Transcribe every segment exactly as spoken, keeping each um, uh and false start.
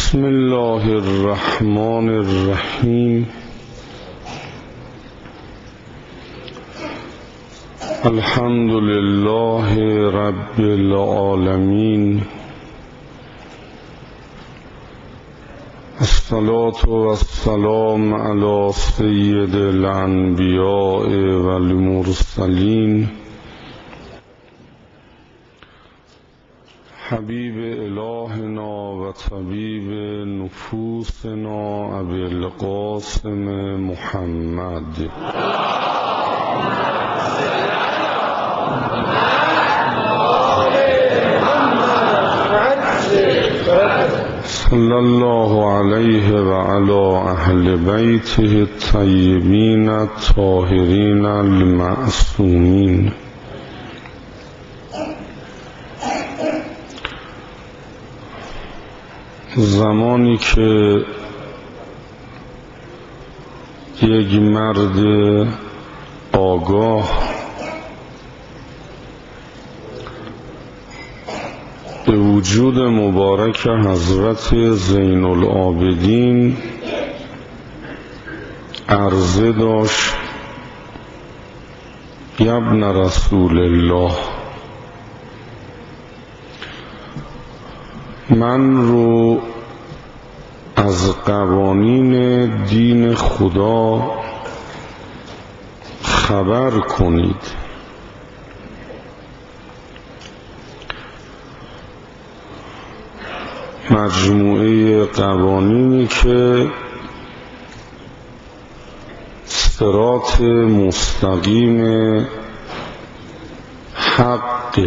بسم الله الرحمن الرحیم. الحمد لله رب العالمین. الصلاة والسلام علی سید الانبیاء والمرسلین حبیب الهنا و طبیب نفوسنا ابی القاسم محمد صلی الله علیه و علی اهل بیته الطیبین الطاهرین المعصومین. زمانی که یک مرد آگاه به وجود مبارک حضرت زین العابدین عرضه داشت: ابن رسول الله، من رو از قوانین دین خدا خبر کنید. مجموعه قوانینی که صراط مستقیم حق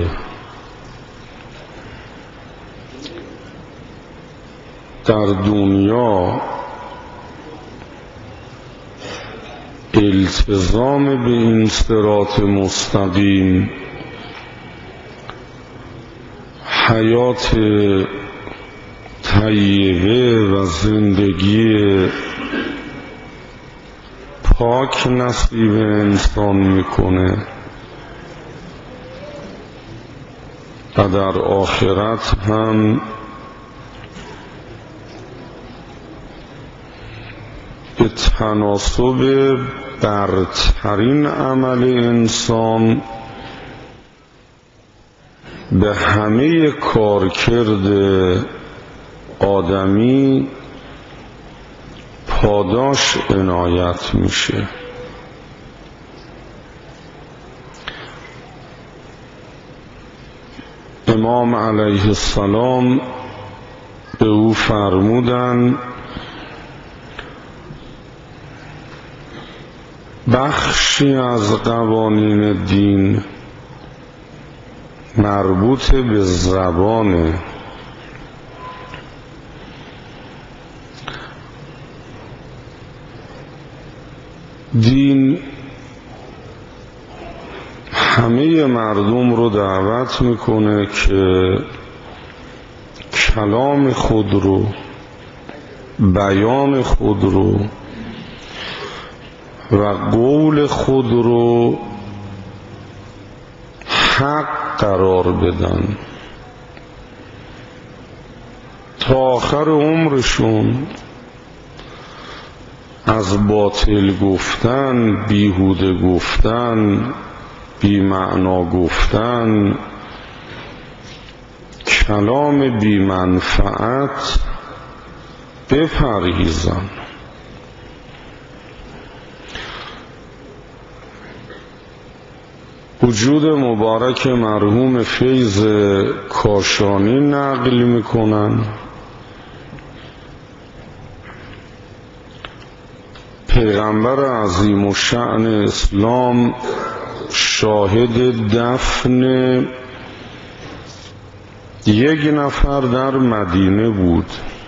در دنیا التزام به این صراط مستقیم حیات طیبه و زندگی پاک نصیب انسان میکنه و در آخرت هم به تناسب برترین عمل انسان به همه کارکرد آدمی پاداش عنایت میشه. امام علیه السلام به او فرمودند: بخشی از قوانین دین مربوط به زبانه. دین همه مردم رو دعوت میکنه که کلام خود رو، بیان خود رو و قول خود رو حق قرار بدن تا آخر عمرشون از باطل گفتن، بیهوده گفتن، بی معنا گفتن، کلام بی منفعت بپرهیزن. وجود مبارک مرحوم فیض کاشانی نقل میکنن: پیغمبر عظیم الشأن اسلام شاهد دفن یک نفر در مدینه بود.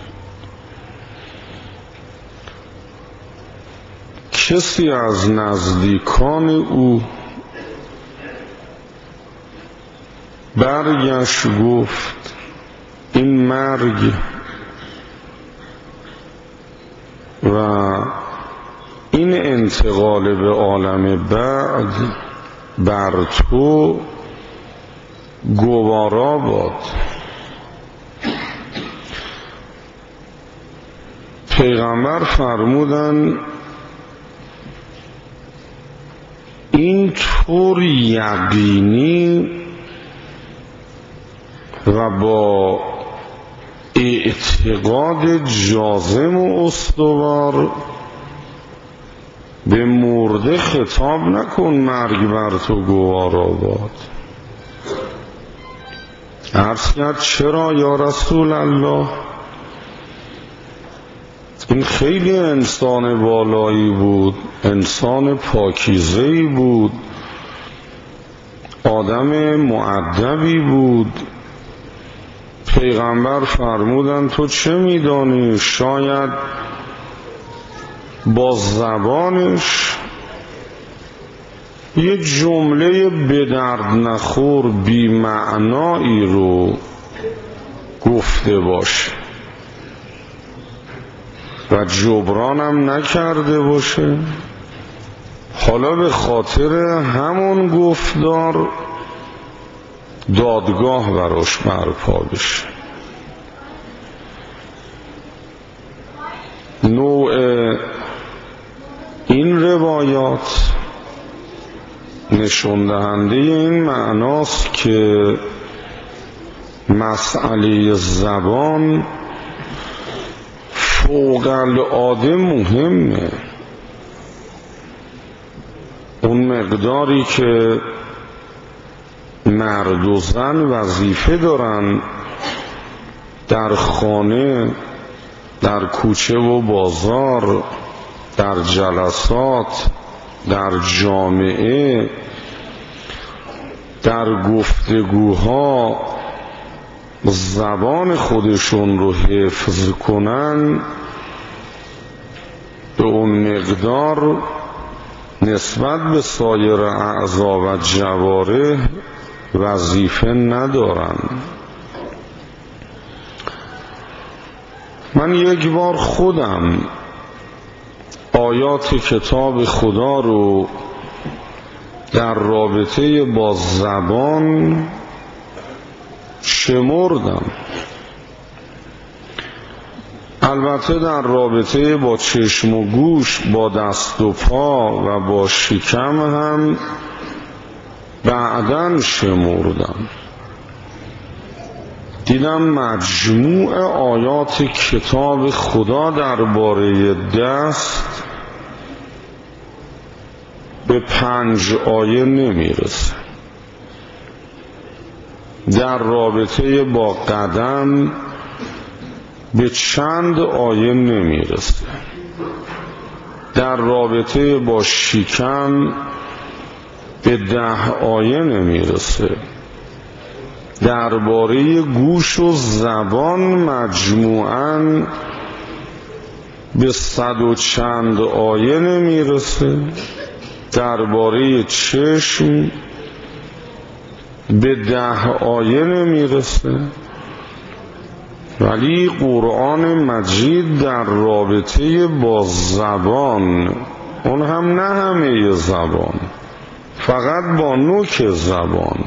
کسی از نزدیکان او برگشت گفت: این مرگ و این انتقال به عالم بعد بر تو گوارا باد. پیغمبر فرمودن این طور یقینی و با اعتقاد جازم و استوار به مرده خطاب نکن مرگ بر تو گوار آباد. عرض کرد چرا یا رسول الله؟ این خیلی انسان بالایی بود، انسان پاکیزه‌ای بود، آدم مؤدبی بود. پیغمبر فرمودن تو چه میدانی؟ شاید با زبانش یه جمله به درد نخور بی معنایی رو گفته باشه و جبرانم نکرده باشه، حالا به خاطر همون گفتار دادگاه براش برپا بشه. نوع این روایات نشون دهنده این معناست که مسئله زبان فوق العاده مهمه. اون مقداری که مرد و زن وظیفه دارن در خانه، در کوچه و بازار، در جلسات، در جامعه، در گفتگوها زبان خودشون رو حفظ کنن، به اون مقدار نسبت به سایر اعضا و جوارح وظیفه ندارن. من یک بار خودم آیات کتاب خدا رو در رابطه با زبان شمردم، البته در رابطه با چشم و گوش، با دست و پا و با شکم هم بعداً شمردم. دیدم مجموع آیات کتاب خدا درباره دست به پنج آیه نمیرسه. در رابطه با قدم به چند آیه نمیرسه. در رابطه با شکم به ده آیه نمیرسه. درباره گوش و زبان مجموعاً به صد و چند آیه نمیرسه. درباره چشم به ده آیه نمیرسه. ولی قرآن مجید در رابطه با زبان، اون هم نه همه زبان، فقط با نوک زبان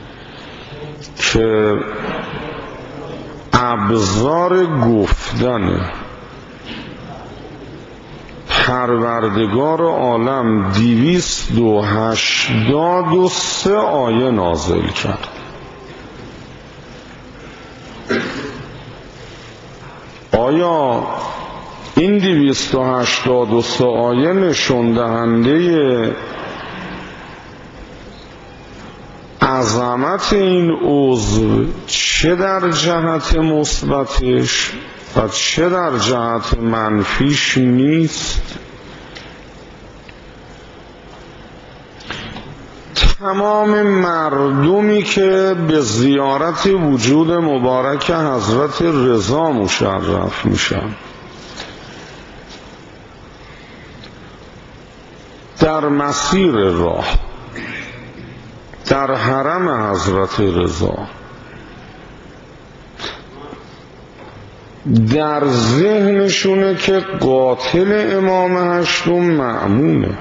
که ابزار گفتن، پروردگار عالم دویست و هشتاد و سه آیه نازل کرد. آیا این دویست و هشتاد و سه آیه نشون دهنده عظمت این عضو چه در جهت مثبتش و چه در جهت منفیش نیست؟ تمام مردمی که به زیارت وجود مبارک حضرت رضا مشرف میشن، در مسیر راه در حرم حضرت رضا، در ذهنشونه که قاتل امام هشتم مأمونه.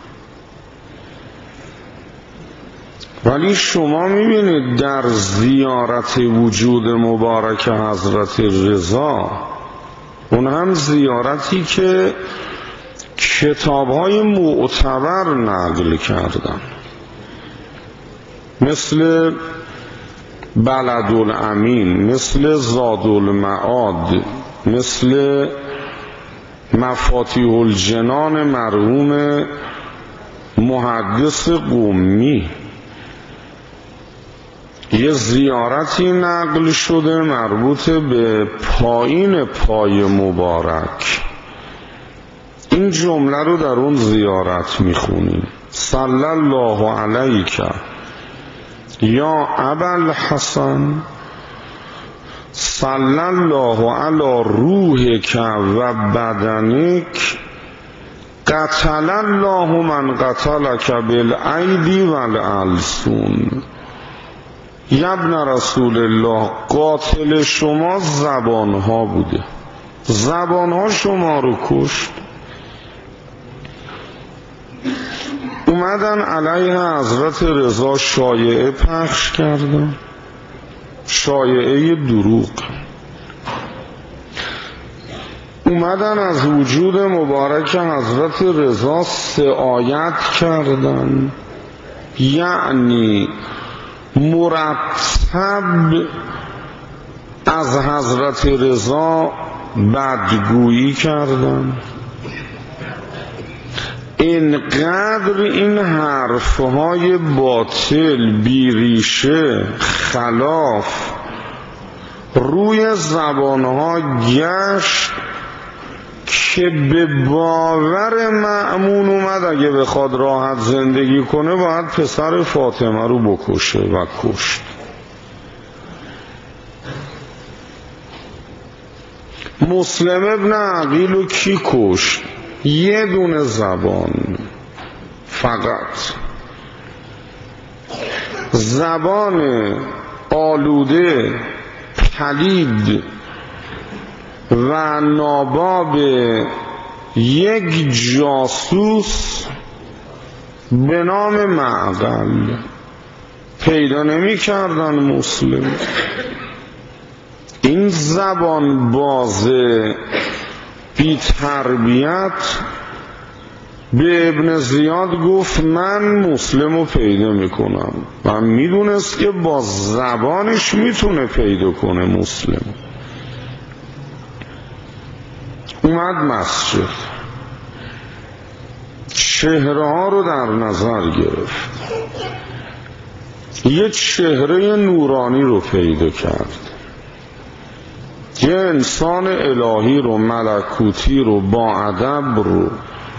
ولی شما میبینید در زیارت وجود مبارک حضرت رضا اون هم زیارتی که کتاب‌های معتبر نقل کردن، مثل بلدالامین، مثل زادالمعاد، مثل مفاتیح الجنان مرحوم محدث قمی. یه زیارتی نقل شده مربوط به پایین پای مبارک. این جمله رو در اون زیارت میخونیم: صلی الله علیک یا ابوالحسن، صلی الله علی روحک و بدنک، قتل الله من قتلک بالایدی والالسن. ابن رسول الله، قاتل شما زبانها بوده، زبانها شما رو کشت. اومدن علیه حضرت رضا شایعه پخش کردن، شایعه دروغ. اومدن از وجود مبارک حضرت رضا سعایت کردن، یعنی مرتب از حضرت رضا بدگویی کردن. اینقدر این حرفهای باطل بیریشه خلاف روی زبانها گشت که به باور مأمون اومد اگه بخواد راحت زندگی کنه باید پسر فاطمه رو بکشه و کشت. مسلم ابن عقیل رو کی کشت؟ یه دونه زبان فقط، زبان آلوده پلید و ناباب یک جاسوس به نام معقل. پیدا نمی کردن مسلم. این زبان باز بی تربیت به ابن زیاد گفت من مسلم رو پیدا میکنم و میدونست که با زبانش میتونه پیدا کنه مسلم. اومد مسجد، چهره ها رو در نظر گرفت، یه چهره نورانی رو پیدا کرد، یه انسان الهی رو، ملکوتی رو، با ادب رو.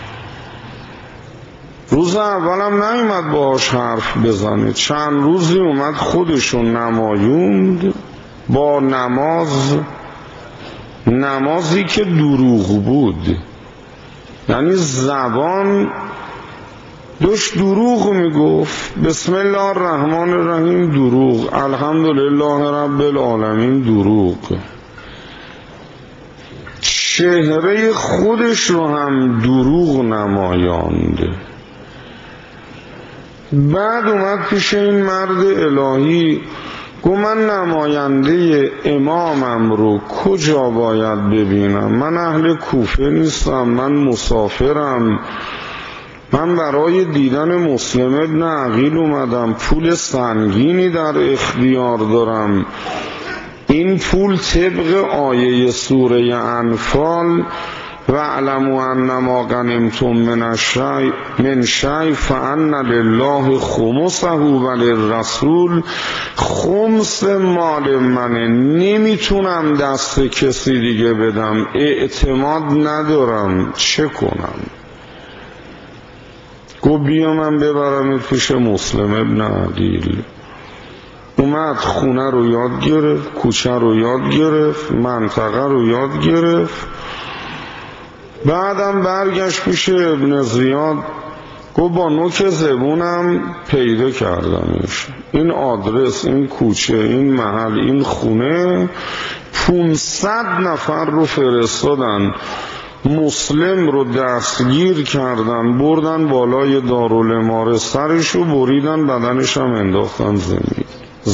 روز اولم نیومد باهاش حرف بزنه، چند روزی اومد خودشو نمایوند با نماز، نمازی که دروغ بود، یعنی زبان دوش دروغ میگفت. بسم الله الرحمن الرحیم دروغ، الحمدلله رب العالمین دروغ. چهره خودش رو هم دروغ نمایاند. بعد اومد پیش این مرد الهی گفت من نماینده امامم رو کجا باید ببینم؟ من اهل کوفه نیستم، من مسافرم، من برای دیدن مسلم ابن عقیل اومدم، پول سنگینی در اختیار دارم. این پول طبق آیه سوره انفال واعلموا انما غنمتم من الشیء من شیء فان لله خمسه وللرسول خمس مال منه. نمیتونم دست کسی دیگه بدم، اعتماد ندارم، چه کنم؟ گو بیا من ببرم پیش مسلم ابن عقیل. اومد خونه رو یاد گرفت، کوچه رو یاد گرفت، منطقه رو یاد گرفت. بعدم برگشت پیش ابن زیاد گفت با نوک زبونم پیدا کردمش، این آدرس، این کوچه، این محل، این خونه. پونصد نفر رو فرستادن، مسلم رو دستگیر کردن، بردن بالای دارالاماره، سرش رو بریدن، بدنش هم انداختن زمین.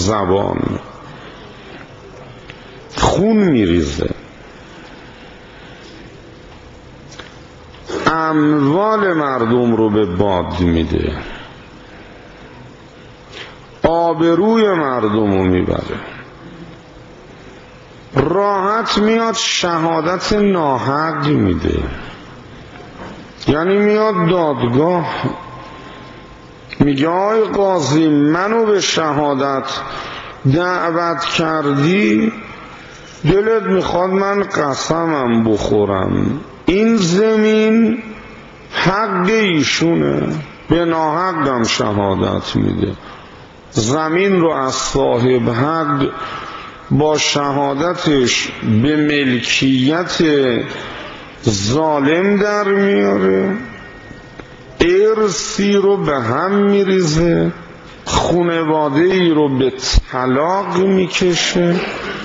زبان خون میریزه. اموال مردم رو به باد میده، آبروی مردم رو میبره، راحت میاد شهادت ناحق میده. یعنی میاد دادگاه میگه آی قاضی منو به شهادت دعوت کردی، دلت میخواد من قسمم بخورم، این زمین حق ایشونه، به ناحقم شهادت میده. زمین رو از صاحب حق با شهادتش به ملکیت ظالم در میاره، ارثی رو به هم میریزه، خانواده ای رو به طلاق میکشه،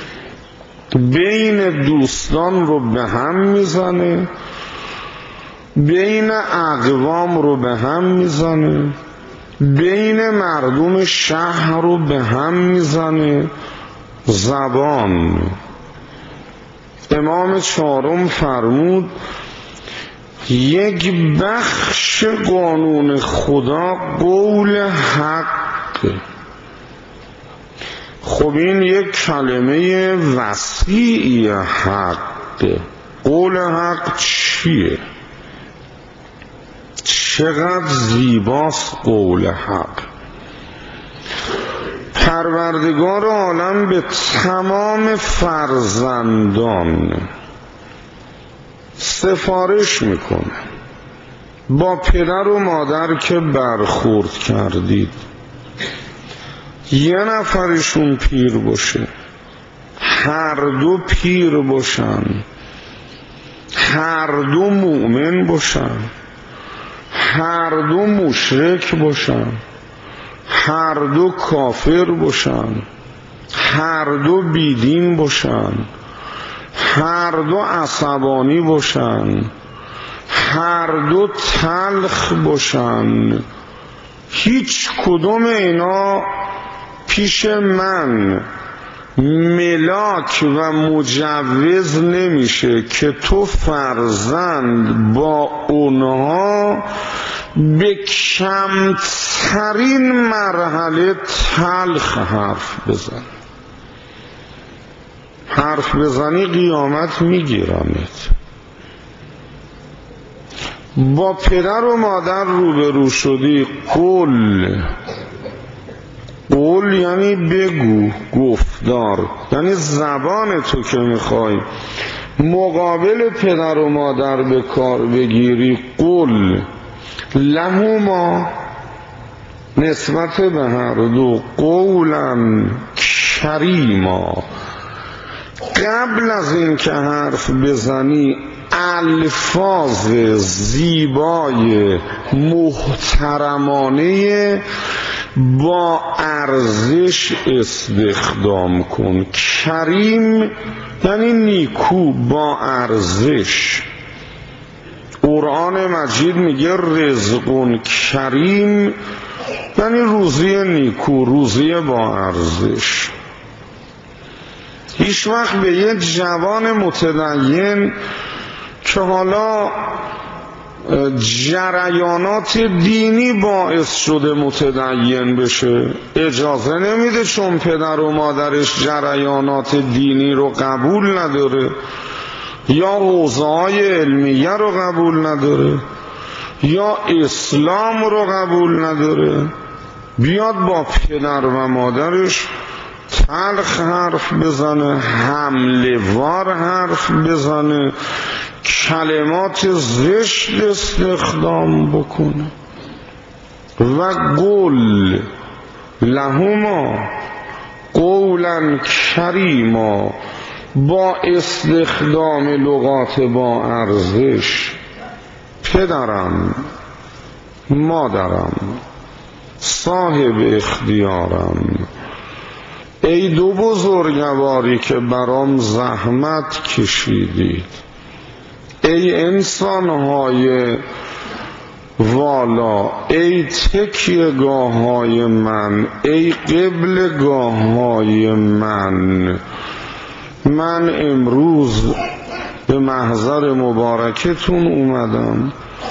بین دوستان رو به هم میزنه، بین اقوام رو به هم میزنه، بین مردم شهر رو به هم میزنه. زبان امام چهارم فرمود یک بخش قانون خدا قول حق. خب این یک کلمه وسیعی حق. قول حق چیه؟ چقدر زیباست قول حق. پروردگار عالم به تمام فرزندان سفارش میکنه با پدر و مادر که برخورد کردید یه نفرشون پیر باشه، هر دو پیر باشن، هر دو مؤمن باشن، هر دو مشرک باشن، هر دو کافر باشن، هر دو بیدین باشن، هر دو عصبانی باشن، هر دو تلخ باشن، هیچ کدوم اینا پیش من ملاک و مجوز نمیشه که تو فرزند با اونها به کمترین مرحله تلخ حرف بزن. حرف بزنی قیامت میگیرمت. با پدر و مادر روبرو شدی، قول قول یعنی بگو، گفتار، یعنی زبان تو که میخوای مقابل پدر و مادر به کار بگیری. قول لهما نسبت به هر دو قولا کریما. قبل از این که حرف بزنی الفاظ زیبای محترمانه با ارزش استخدام کن. کریم یعنی نیکو، با ارزش. قرآن مجید میگه رزق کریم یعنی روزی نیکو، روزی با ارزش. هیچ وقت به یه جوان متدین که حالا جریانات دینی باعث شده متدین بشه اجازه نمیده، چون پدر و مادرش جریانات دینی رو قبول نداره یا حوزه های علمیه رو قبول نداره یا اسلام رو قبول نداره، بیاد با پدر و مادرش تلخ حرف بزنه، حمله وار حرف بزنه، کلمات زشت استخدام بکنه. و قول لهما قولا کریما، با استخدام لغات با ارزش. پدرم، مادرم، صاحب اختیارم، ای دو بزرگواری که برام زحمت کشیدید، ای انسانهای والا، ای تکیهگاه های من، ای قبلگاه های من، من امروز به محضر مبارکتون اومدم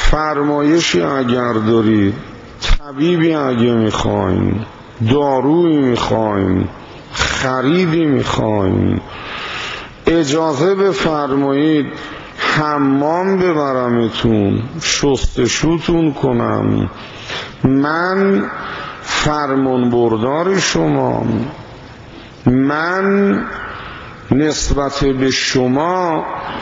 فرمایشی اگر دارید، طبیبی اگه میخواین، دارویی میخواین، خریدی میخواین، اجازه بفرمایید حمام ببرمتون، شستشوتون کنم. من فرمان بردار شمام، من نسبت به شما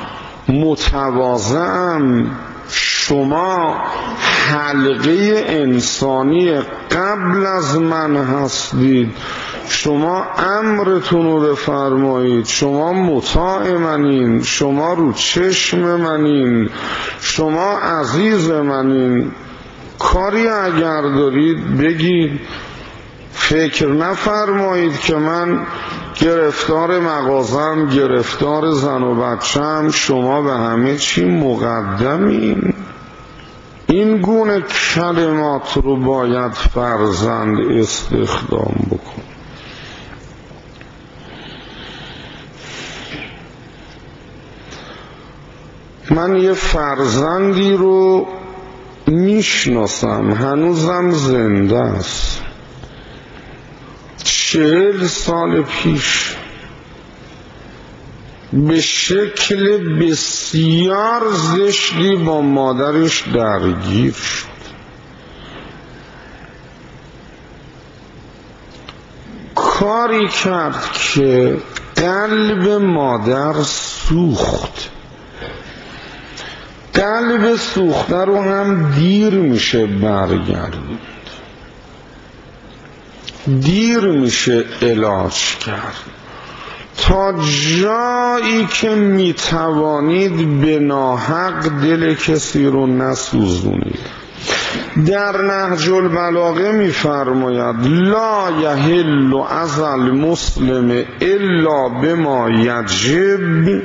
متواضعم. شما حلقه انسانی قبل از من هستید، شما امرتون رو بفرمایید، شما مطاع منین، شما رو چشم منین، شما عزیز منین. کاری اگر دارید بگید، فکر نفرمایید که من گرفتار مغازم، گرفتار زن و بچم، شما به همه چی مقدمین. این گونه کلمات رو باید فرزند استخدام بکن. من یه فرزندی رو میشناسم، هنوزم زنده است. چهل سال پیش به شکل بسیار زشتی با مادرش درگیر شد. کاری کرد که قلب مادر سوخت. قلب سوخته رو هم دیر میشه برگردوند، دیر میشه علاج کرد. تا جایی که میتوانید به ناحق دل کسی رو نسوزونید. در نهج البلاغه میفرماید لا یحل از المسلم الا بما یجب.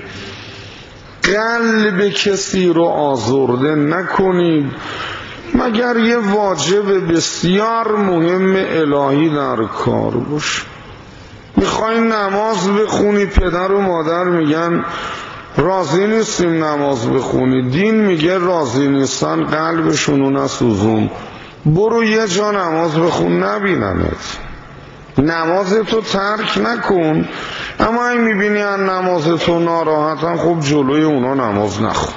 قلب کسی رو آزرده نکنید مگر یه واجب بسیار مهم الهی در کار باشه. میخوای نماز بخونی، پدر و مادر میگن راضی نیستیم نماز بخونی، دین میگه راضی نیستن، قلبشونو نسوزون، برو یه جا نماز بخون نبیننت. نماز تو ترک نکن، اما این میبینی ان نماز تو ناراحتن، خب جلوی اونا نماز نخون.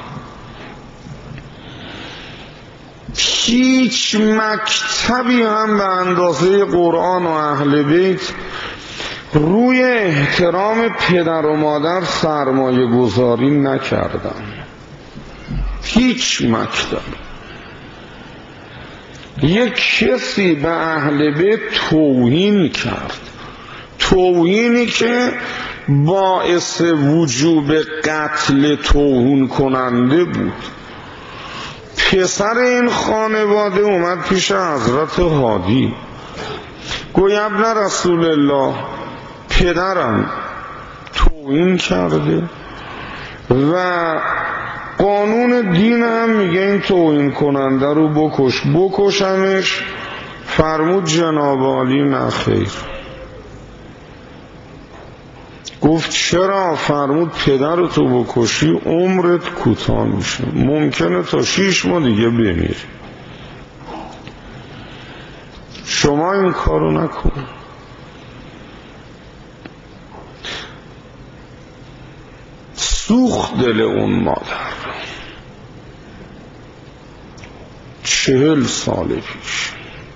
هیچ مکتبی هم به اندازه قرآن و اهل بیت روی احترام پدر و مادر سرمایه گذاری نکردن. هیچ مکتب. یک کسی به اهل بیت توهین کرد، توهینی که باعث وجوب قتل توهین کننده بود. پسر این خانواده اومد پیش حضرت هادی، گوی ابن رسول الله، پدرم توهین کرده و قانون دین هم میگه این توهین کننده رو بکش. بکشمش؟ فرمود جناب عالی نخیر. گفت چرا؟ فرمود پدر تو بکشی عمرت کوتاه میشه، ممکنه تا شیش ماه دیگه بمیری. شما این کارو نکن. سوخت دل اون مادر. چهل سال پیش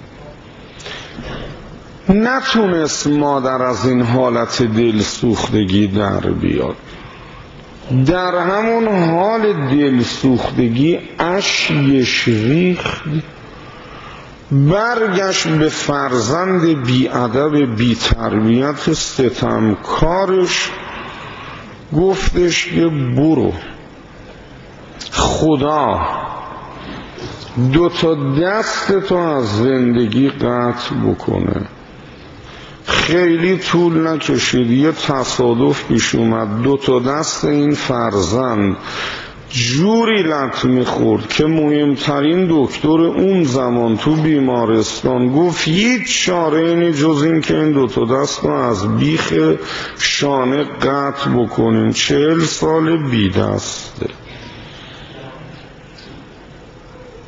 نتونست مادر از این حالت دل سوختگی در بیاد. در همون حال دل سوختگی اشکش ریخت، برگشت به فرزند بی‌ادب بی‌تربیت ستمکارش، گفتش که برو خدا دو تا دست تو از زندگی قطع بکنه. خیلی طول نکشید، یه تصادف پیش اومد، دو تا دست این فرزند جوری لط میخورد که مهمترین دکتر اون زمان تو بیمارستان گفت هیچ چاره اینی جز این که این دو تا دست رو از بیخ شانه قطع بکنیم. چهل سال بی دسته.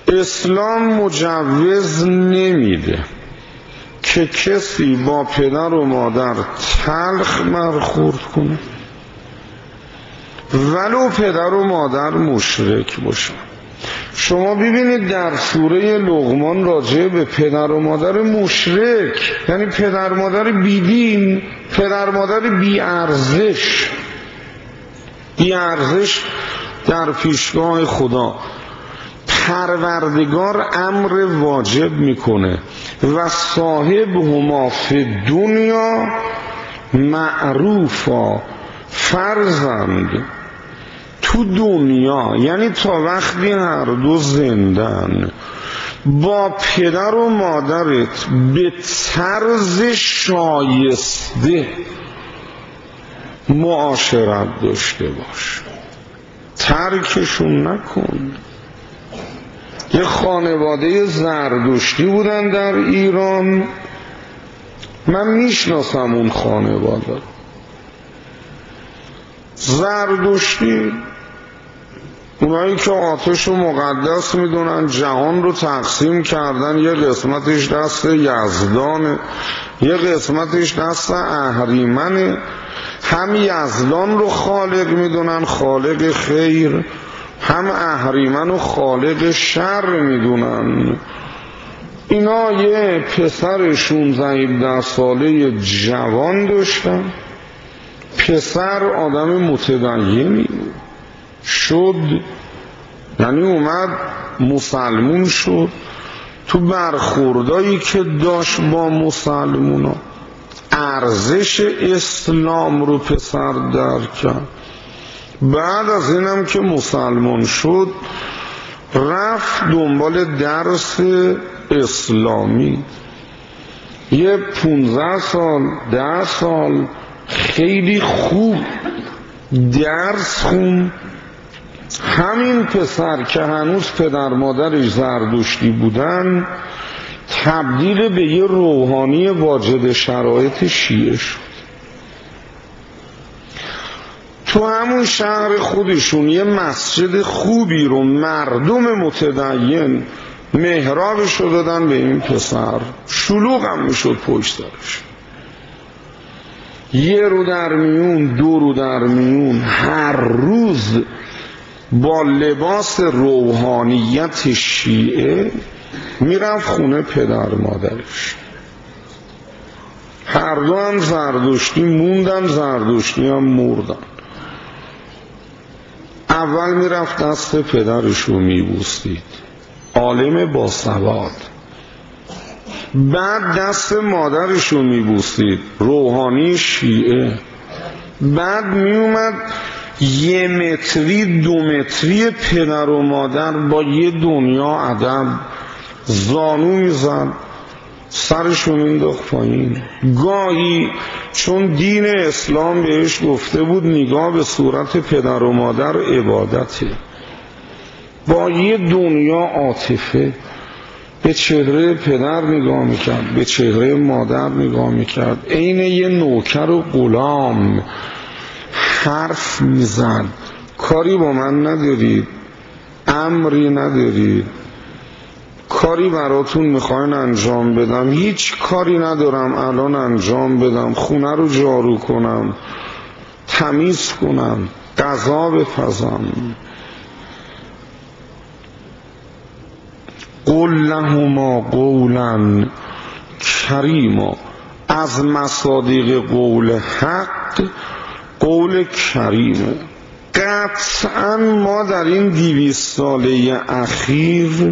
اسلام مجوز نمیده که کسی با پدر و مادر تلخ برخورد کنه ولو پدر و مادر مشرک باشن. شما ببینید در سوره لقمان راجع به پدر و مادر مشرک، یعنی پدر مادر بیدین، پدر مادر بی ارزش بی ارزش در پیشگاه خدا، پروردگار امر واجب میکنه و صاحب هما فی دنیا معروفا، فرزند تو دنیا، یعنی تا وقتی هر دو زندن، با پدر و مادرت به طرز شایسته معاشرت داشته باش، ترکشون نکن. یه خانواده زردشتی بودن در ایران، من میشناسم اون خانواده زردشتی، اونایی که آتش رو مقدس میدونن، جهان رو تقسیم کردن، یه قسمتش دست یزدانه، یه قسمتش دست اهریمنه، هم یزدان رو خالق میدونن، خالق خیر، هم اهریمن و خالق شر میدونن. اینا یه پسر شانزده هفده ساله جوان داشتن، پسر آدم متدینی شد، یعنی اومد مسلمون شد، تو برخوردایی که داشت با مسلمونا ارزش اسلام رو پسر درک کرد. بعد از اینم که مسلمان شد رفت دنبال درس اسلامی، یه پونزده سال ده سال خیلی خوب درس خون. همین پسر که هنوز پدر مادرش زردشتی بودن تبدیل به یه روحانی واجد شرایط شیعه شد. تو همون شهر خودشون یه مسجد خوبی رو مردم متدین محرابش رو دادن به این پسر، شلوغ هم میشد پشت سرش، یه رو در میون دو رو در میون، هر روز با لباس روحانیت شیعه میرفت خونه پدر مادرش. هر دو هم زردشتی موندن، زردشتی هم مردن. اول میرفت دست پدرش رو میبوسید، عالم باسواد، بعد دست مادرش رو میبوسید، روحانی شیعه، بعد میومد یه متری دو متری پدر و مادر با یه دنیا ادب زانو میزد، سرشو مینداخت پایین. گاهی چون دین اسلام بهش گفته بود نگاه به صورت پدر و مادر عبادته، با یه دنیا عاطفه به چهره پدر نگاه میکرد، به چهره مادر نگاه میکرد، عین یه نوکر و غلام حرف میزد. کاری با من ندارید، امری ندارید، کاری براتون میخواین انجام بدم، هیچ کاری ندارم الان انجام بدم، خونه رو جارو کنم، تمیز کنم، غذا بپزم. قل لهما قولا کریما، از مصادیق قول حق قول کریمه. قطعا ما در این دویست ساله اخیر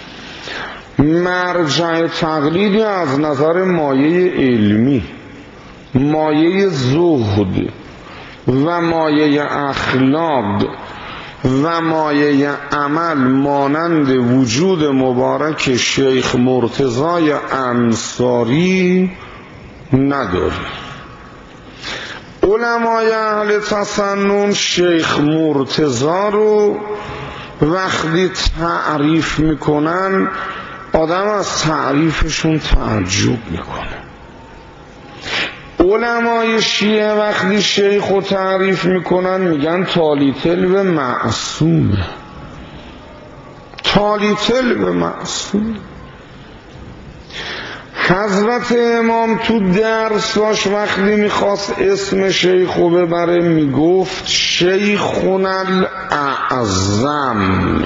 مرجع تقلیدی از نظر مایه علمی، مایه زهد و مایه اخلاق و مایه عمل مانند وجود مبارک شیخ مرتضی انصاری نداریم. علمای اهل تسنن شیخ مرتضی رو وقتی تعریف میکنن آدم از تعریفشون تعجب میکنه. علمای شیعه وقتی شیخ رو تعریف میکنن میگن تالیتل و معصومه، تالیتل به معصوم. حضرت امام تو درساش وقتی میخواست اسم شیخو ببره میگفت شیخون الاعظم،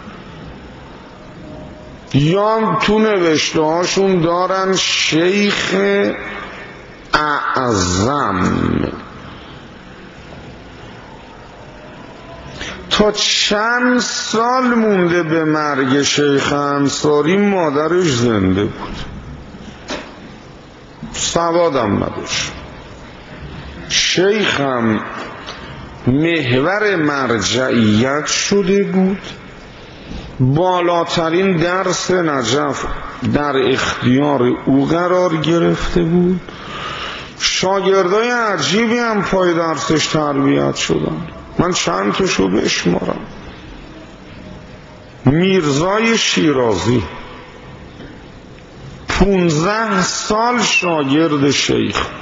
یا تو نوشته هاشون دارن شیخ اعظم. تا چند سال مونده به مرگ شیخ انصاری مادرش زنده بود، سوادم نداشت. شیخم محور مرجعیت شده بود، بالاترین درس نجف در اختیار او قرار گرفته بود، شاگردای عجیبی هم پای درسش تربیت شدن. من چند تاشو بشمارم. میرزای شیرازی پونزده سال شاگرد شیخ بود.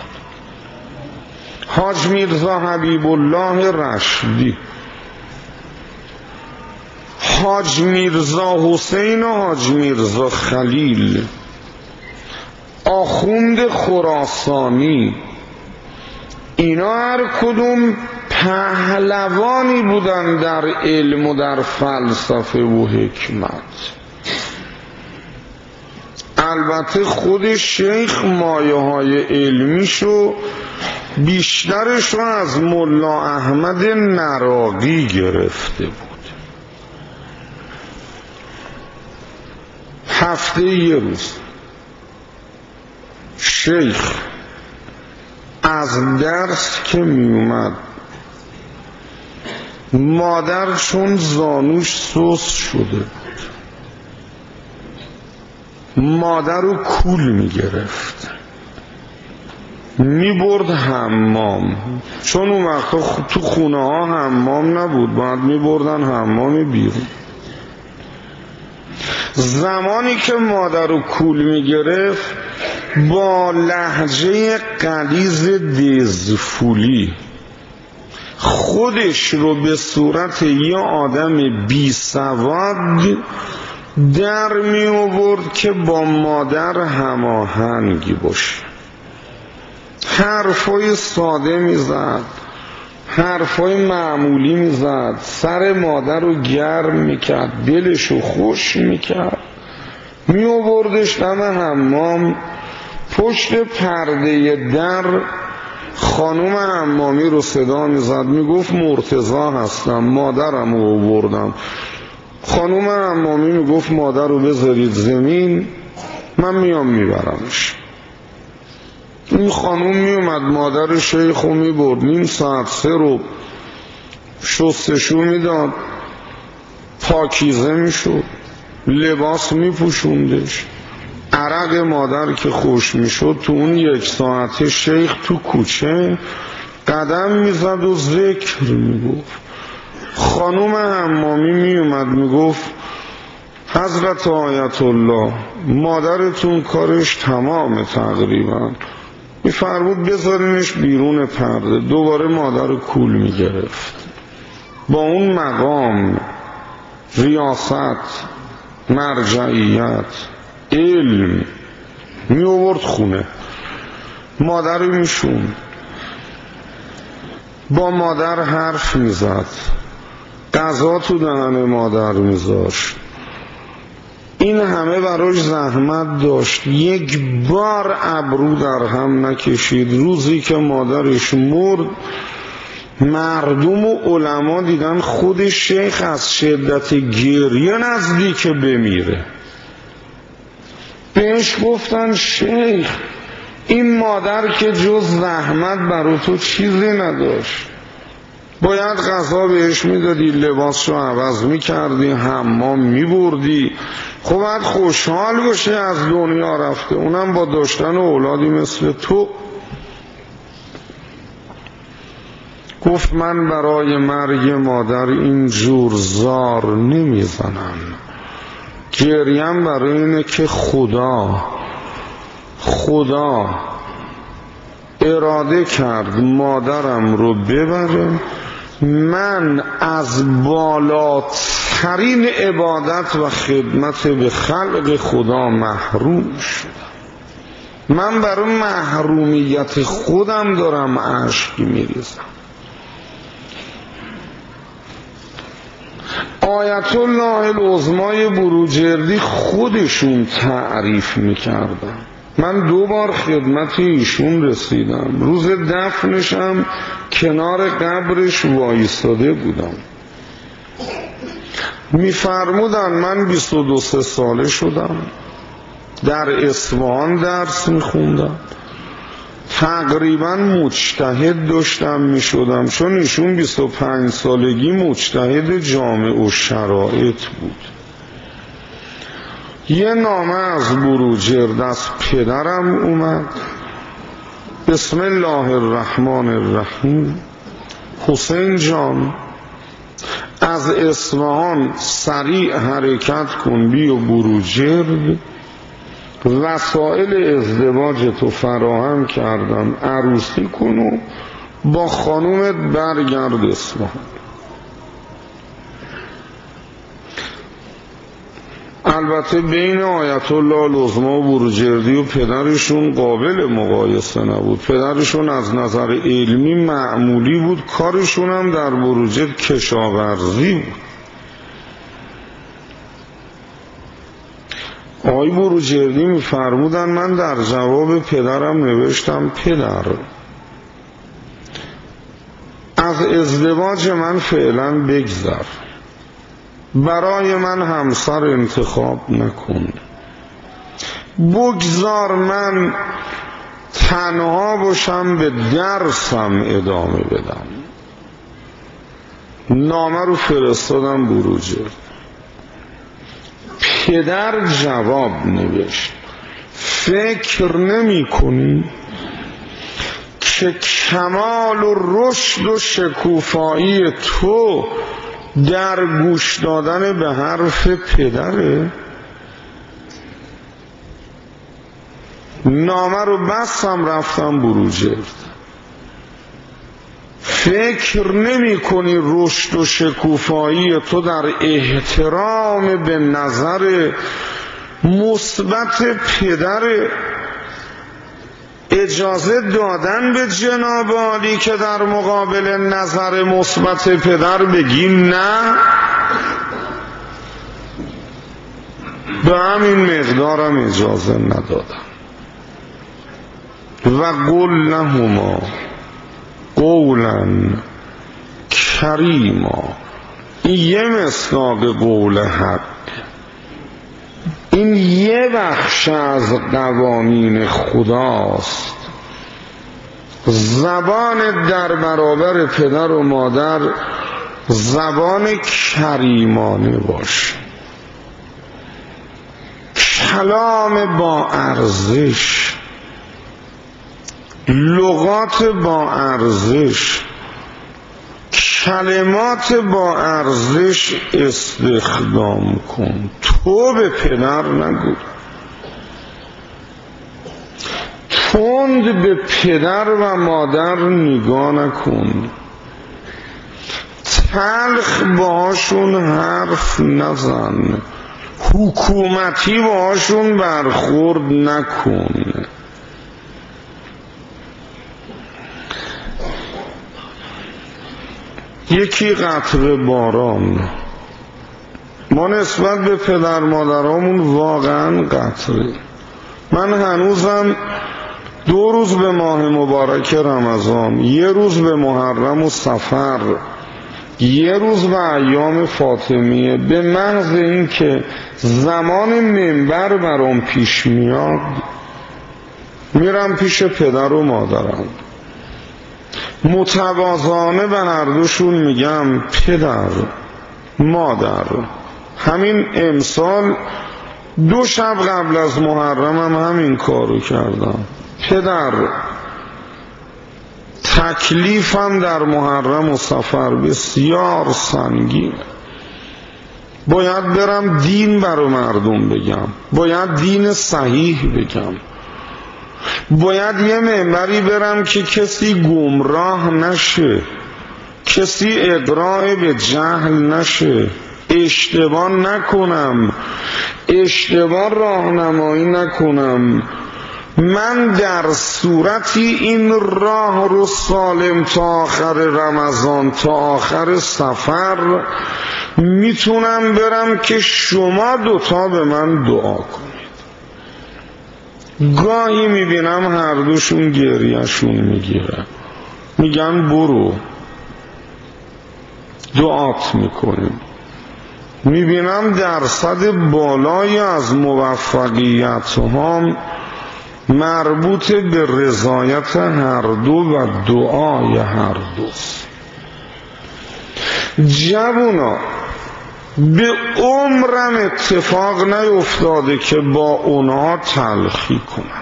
حاج میرزا حبیب الله رشدی، حاج میرزا حسین و حاج میرزا خلیل، آخوند خراسانی، اینا هر کدوم پهلوانی بودن در علم و در فلسفه و حکمت. البته خود شیخ مایه های علمیشو بیشترشو از ملا احمد نراقی گرفته بود. هفته یه روز شیخ از درس که می اومد، مادر چون زانوش سوس شده بود مادر رو کول می گرفت می برد حمام، چون اون وقتا تو خونه ها حمام نبود، باید می بردن حمام بیرون. زمانی که مادر رو کول می گرفت با لهجه غلیظ دزفولی خودش رو به صورت یه آدم بی سواد در می آورد که با مادر هماهنگی باشه. حرفای ساده می زد، حرفای معمولی می زد، سر مادر رو گرم می کرد، دلش رو خوش می کرد. می آوردش دم حمام، پشت پرده در خانوم حمامی رو صدا می زد، می گفت مرتضی هستم، مادرم رو آوردم. خانوم حمامی می گفت مادر رو بذارید زمین، من میام میبرمش. این خانوم می اومد مادر شیخ رو می برد، نیم ساعت سه رو شستشو می داد، پاکیزه می شد، لباس می پوشوندش. عرق مادر که خوش می شد تو اون یک ساعت شیخ تو کوچه قدم می زد و ذکر می گفت. خانوم حمامی می اومد می گفت حضرت آیت الله مادرتون کارش تمام تقریبا، می فرمود بذارینش بیرون پرده. دوباره مادر رو کول می گرفت. با اون مقام، ریاست، مرجعیت، علم می آورد خونه، مادر رو می شوند، با مادر حرف می زد، غذا تو دهن مادر می زاشت. این همه براش زحمت داشت، یک بار ابرو در هم نکشید. روزی که مادرش مرد مردم و علما دیدن خود شیخ از شدت گریه نزدیک بمیره. بهش گفتن شیخ این مادر که جز زحمت برای تو چیزی نداشت، باید غذا بهش میدادی، لباسشو عوض میکردی، حمام میبردی، خب باید خوشحال باشه از دنیا رفته، اونم با داشتن اولادی مثل تو. گفت من برای مرگ مادر اینجور زار نمیزنم، گریم برای اینه که خدا خدا اراده کرد مادرم رو ببره، من از بالاتر ترین عبادت و خدمت به خلق خدا محروم شدم. من برای محرومیت خودم دارم اشک میریزم. آیت الله العظمای بروجردی خودشون تعریف میکردن. من دو بار خدمت ایشون رسیدم، روز دفنشم کنار قبرش وایستاده بودم. میفرمودن من بیست و دو سه ساله شدم، در اصفهان درس میخوندم، تقریبا مجتهد داشتم میشدم، چون ایشون بیست و پنج سالگی مجتهد جامع و شرایط بود. یه نامه از بروجرد از پدرم اومد، بسم الله الرحمن الرحیم، حسین جان از اصفهان سریع حرکت کن بیا بروجرد، وسایل ازدواج تو فراهم کردم، عروسی کن و با خانومت برگرد اصفهان. البته بین آیت الله العظمی و بروجردی و پدرشون قابل مقایسه نبود. پدرشون از نظر علمی معمولی بود، کارشون هم در بروجرد کشاورزی بود. آقای بروجردی میفرمودن من در جواب پدرم نوشتم پدر از ازدواج من فعلا بگذر، برای من همسر انتخاب نکن، بگذار من تنها باشم به درسم ادامه بدم. نامه رو فرستادم بروجرد. پدر جواب نوشت فکر نمی کنی که کمال و رشد و شکوفایی تو در گوش دادن به حرف پدره؟ نامه رو بستم رفتم بروجرد. فکر نمی کنی رشد و شکوفایی تو در احترام به نظر مثبت پدر، اجازه دادن به جناب عالی که در مقابل نظر مثبت پدر بگیم نه؟ به همین مقدارم اجازه ندادم. و قل لهما قولا کریما، این یه مصداق قول حق، این یه بخش از قوانین خداست. زبان در برابر پدر و مادر زبان کریمانه باشه، کلام با ارزش، لغات با ارزش، کلمات با ارزش استخدام کن. تو به پدر نگو، تند به پدر و مادر نگاه نکن، تلخ باشون حرف نزن، حکومتی باشون برخورد نکن. یکی قطره باران، ما نسبت به پدر مادرامون واقعا قطره. من هنوزم دو روز به ماه مبارک رمضان، یه روز به محرم و صفر، یه روز به ایام فاطمیه، به محض این که زمان منبر برام پیش میاد میرم پیش پدر و مادرم، متواضعانه به هر دوشون میگم پدر مادر، همین امسال دو شب قبل از محرمم هم همین کارو کردم. پدر تکلیفم در محرم و صفر بسیار سنگین، باید برم دین برای مردم بگم، باید دین صحیح بگم، باید یه منبری برم که کسی گمراه نشه، کسی اغراء به جهل نشه، اشتباه نکنم، اشتباه راهنمایی نکنم. من در صورتی این راه رو سالم تا آخر رمضان، تا آخر سفر میتونم برم که شما دوتا به من دعا کنید. گاهی میبینم هر دوشون گریهشون میگیره، میگن برو دعات میکنیم. میبینم درصد بالایی از موفقیت هم مربوط به رضایت هر دو و دعای هر دوست. جوونا به عمرم اتفاق نیفتاده که با اونها تلخی کنم.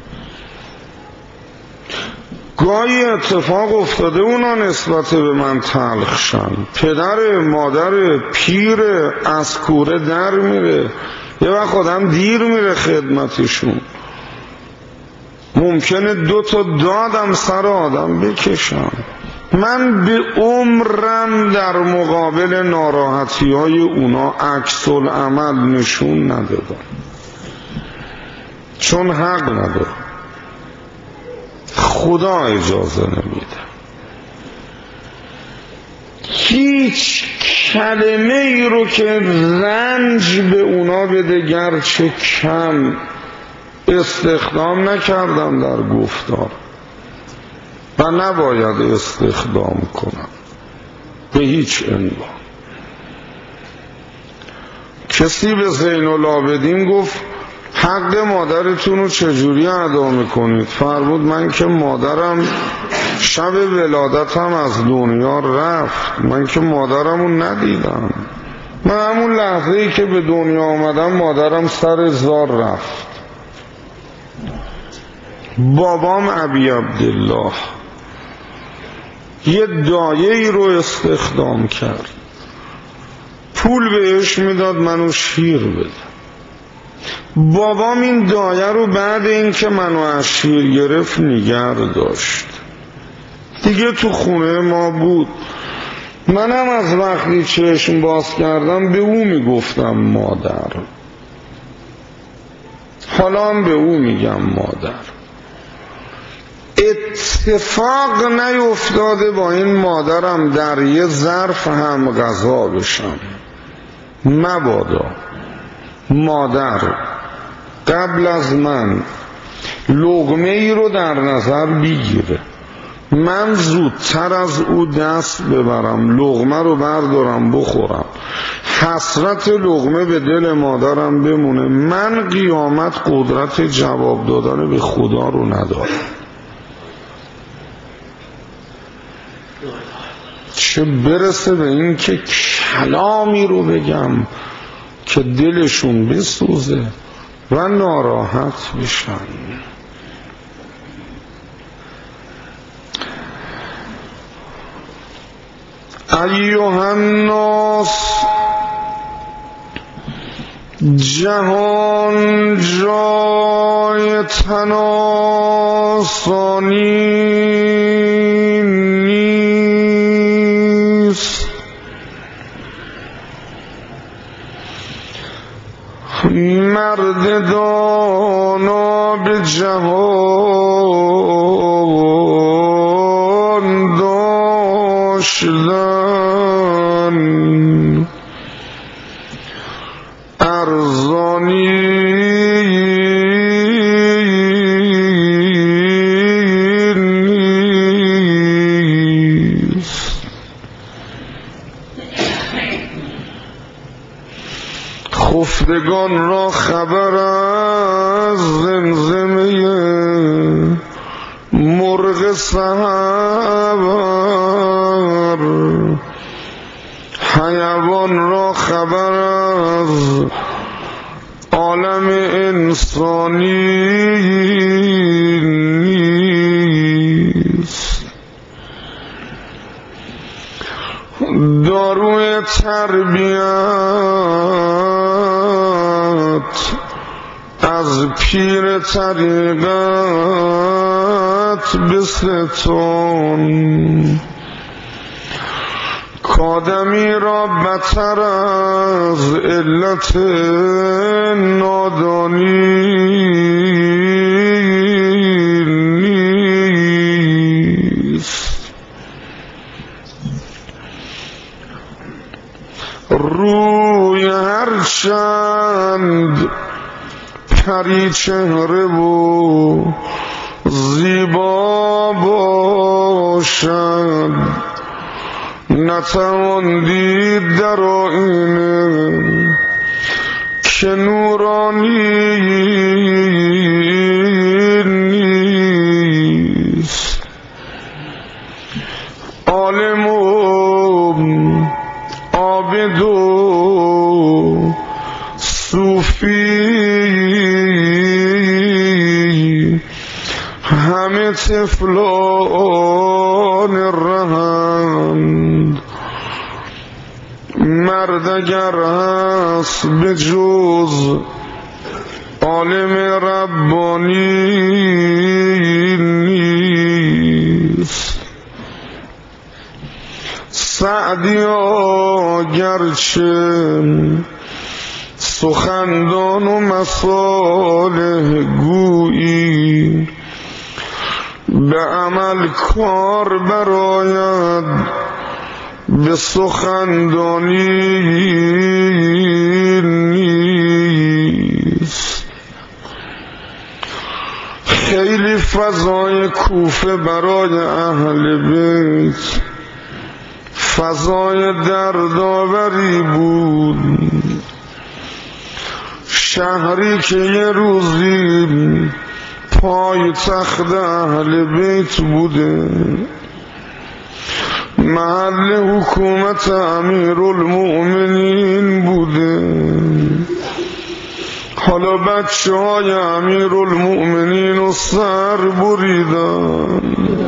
گاهی اتفاق افتاده اونا نسبت به من تلخ شن، پدر مادر پیر از کوره در میره، یه وقت آدم دیر میره خدمتشون، ممکنه دو تا دادم سر آدم بکشم. من به عمرم در مقابل ناراحتی های اونا عکس العمل نشون ندادم، چون حق ندارم، خدا اجازه نمیده. هیچ کلمه ای رو که رنج به اونا بده گرچه کم استخدام نکردم در گفتار و نباید استخدام کنم به هیچ عنوان. کسی به زین العابدین گفت حق مادرتون رو چجوری ادا میکنید؟ فرمود من که مادرم شب ولادتم از دنیا رفت، من که مادرم رو ندیدم، من همون لحظه ای که به دنیا آمدم مادرم سر زار رفت. بابام ابی عبدالله یه دایه ای رو استخدام کرد، پول بهش میداد منو شیر بده. بابام این دایه رو بعد این که منو از شیر گرفت نگه داشت، دیگه تو خونه ما بود. منم از وقتی چشم باز کردم به او میگفتم مادر، حالا هم به او میگم مادر. اتفاق نیفتاده با این مادرم در یه ظرف هم غذا بشم، مبادا مادر قبل از من لقمه ای رو در نظر بگیره، من زودتر از او دست ببرم، لقمه رو بردارم بخورم، حسرت لقمه به دل مادرم بمونه، من قیامت قدرت جواب دادن به خدا رو ندارم. چه برسه به این که کلامی رو بگم که دلشون بسوزه و ناراحت بشن. ایها الناس، جهان جای تناسانی نیست. مرد دانا به جهان داشتن ارزانی نیست. خفتگان را خبر از زمزمه مرغ سحر، حیوان را خبر از عالم انسانی نیست. داروی تربیت از پیر طریقت به ستون، کادمی را بتر از علت نادانی نیست. روی هر چند پری چهره و زیبا باشد، نتوان دید در آینه که نورانی نیست. عالم و عابد و صوفی همه طفلان رهند، مرد اگر هست به جز عالم ربانی نیست. سعدیا گرچه سخندان و مصالح گویی، به عمل کار براید به سخندانی نیست. خیلی فضای کوفه برای اهل بیت فضای دردآوری بود. شهری که یه روزی پای تخت اهل بیت بوده، محل حکومت امیرالمؤمنین بوده. حالا بچه های امیرالمؤمنین رو سر بریدن،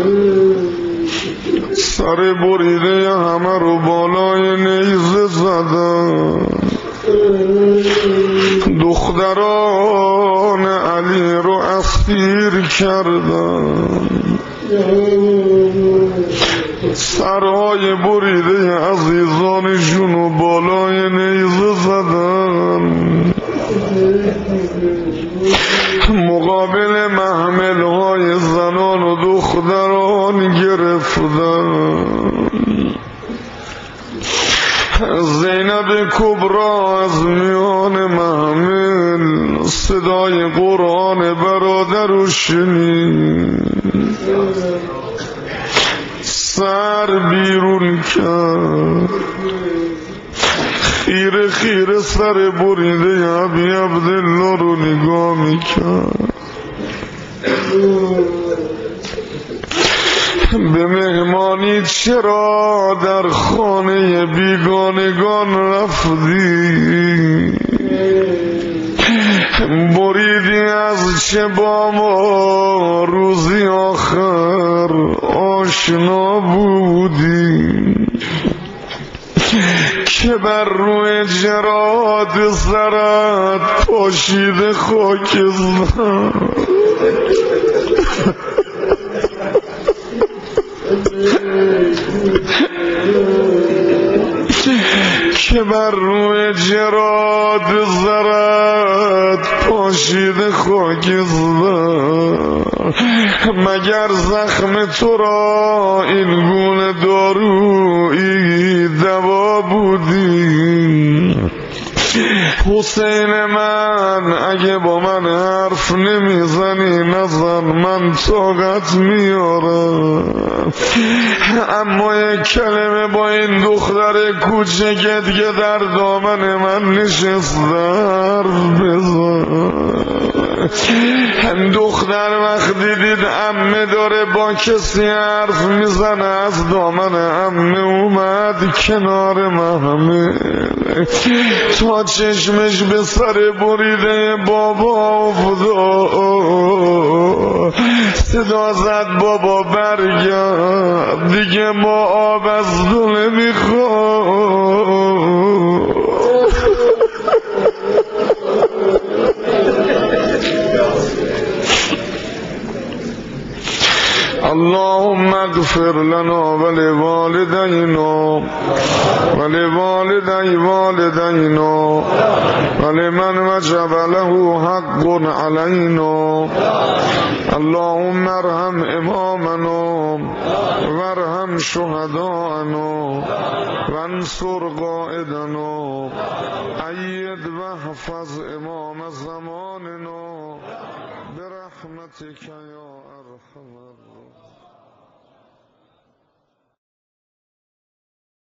سر بریده همه رو بالای نیزه زدن. دختران علی رو اسیر کردن، سرهای بریده عزیزانشون رو بالای نیزه زدن. مقابل محمل های زنان و دختران گرفتن. زینب کبرا از میان محمل صدای قرآن برادر رو شنید، سر بیرون کرد، خیره خیره سر بریده ابی عبدالله رو نگاه میکرد. به مهمانی چرا در خانه بیگانگان رفتی؟ بریدی از چه با ما روزی آخر آشنا بودی، که بر روی جراد سرت پاشیده خاکستر. که بر روی جراد زرد پاشیده خاکستر. مگر زخم تو را این گونه دارویی دوا بودی؟ حسین من اگه با من حرف نمیزنی نزن، من طاقت میارم. اما یک کلمه با این دختر کوچکت که در دامن من نشست حرف بزن. دختر وقتی دید عمه داره با کسی حرف میزنه از دامن عمه اومد کنار محمد، تا چشمش به سر بریده بابا افتاد. صدا زد بابا برگرد دیگه، ما آب از دل میخواد. اللهم اغفر لنا ولوالدينا ولوالدي والدينا ولمن وجب له حق علينا اللهم ارحم إمامنا وارحم شهداءنا وانصر قائدنا أيد واحفظ إمام زماننا برحمتك يا أرحم الراحمين.